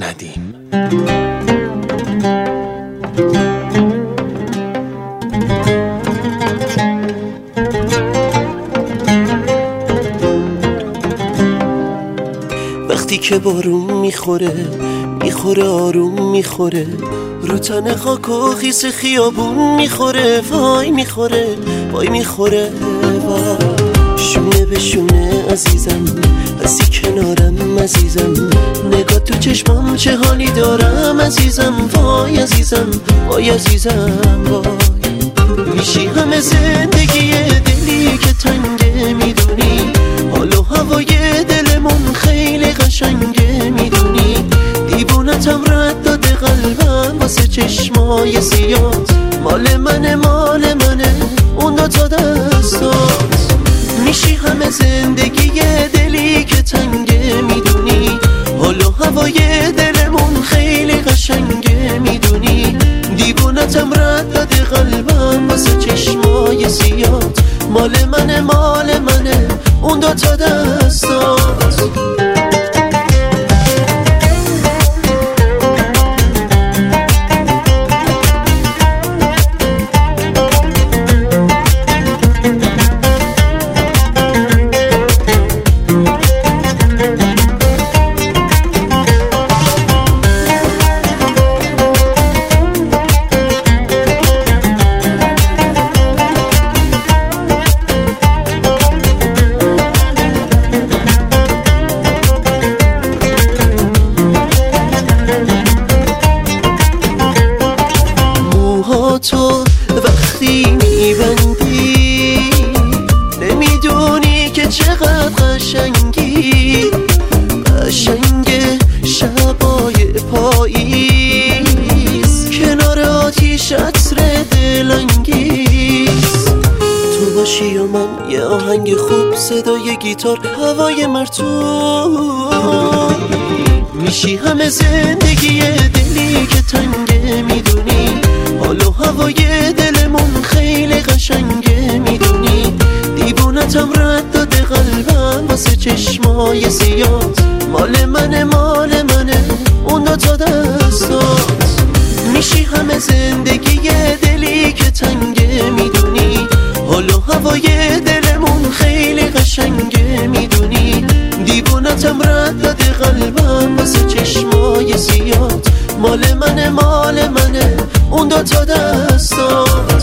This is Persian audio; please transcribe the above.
ندیم. وقتی که بارون میخوره آروم میخوره، رو تن خاک و خیس خیابون میخوره، وای میخوره وای شونه به شونه عزیزم، هستی کنارم عزیزم، نگاه تو چشمام چه حالی دارم عزیزم، وای عزیزم وای میشی همه زندگی دلی که تنگه، میدونی حال و هوای دلمون خیلی قشنگه، میدونی دیوونتم رد داده قلبم واسه چشمای سیاد، مال منه اون دوتا دستات، میشی همه زندگی دلی که تنگه، میدونی حال و هوای دلمون خیلی قشنگه، میدونی دیوونتم رد داده قلبم واسه چشمای سیاد، مال منه اون دوتا دستات. تو وقتی میبندی نمیدونی که چقدر قشنگی، قشنگ شبای پاییز کنار آتیش عطر دلانگیز، تو باشی و من یه آهنگ خوب، صدای گیتار، هوای مرطوب، میشی همه زندگی دلی که تنگه، میدونی حال و هوای دلمون خیلی قشنگه، میدونی دیوونتم رد داده قلبم واسه چشمای سیاد، مال منه اون دوتا دستات، میشی همه زندگی دلی که تنگه، میدونی حال و هوای دلمون خیلی قشنگه، میدونی دیوونتم رد داده قلبم واسه چشمای سیاد، مال منه اون دوتا دستات.